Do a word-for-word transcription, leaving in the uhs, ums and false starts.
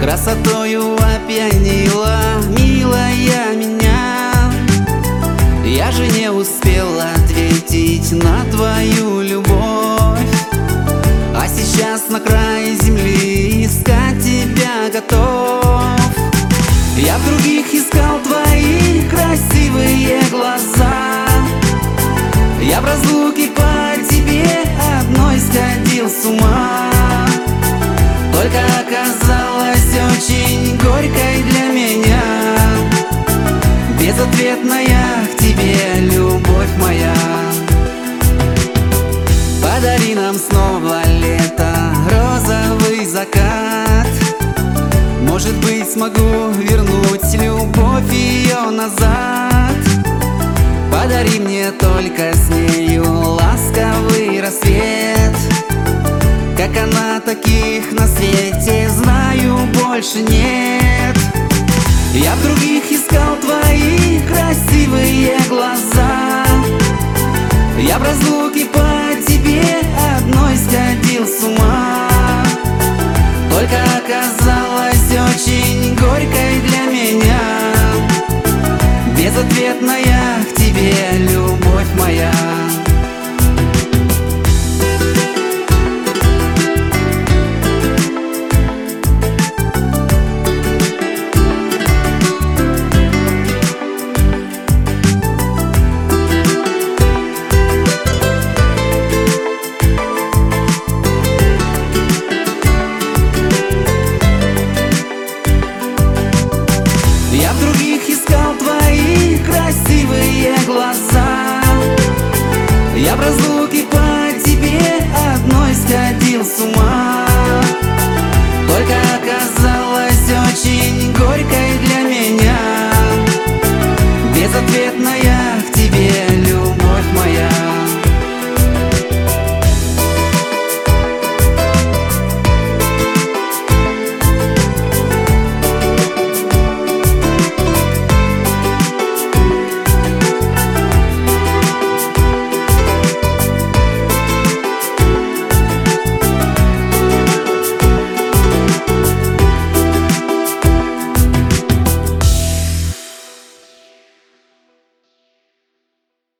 красотою опьянила, милая, меня. Я же не успел ответить на твою любовь, а сейчас на край земли искать тебя готов. Я в других искал твои красивые глаза, я в разлуке по тебе одной сходил с ума. Только оказалась очень горькой для меня, безответная к тебе любовь моя. Подари нам снова лето, розовый закат. Может быть, смогу вернуть любовь ее назад. Подари мне только с нею ласковый рассвет. Как она, таких на свете знаю больше нет. Я в других искал твои красивые глаза, я в разлуке по тебе одной сходил с ума. Только оказалось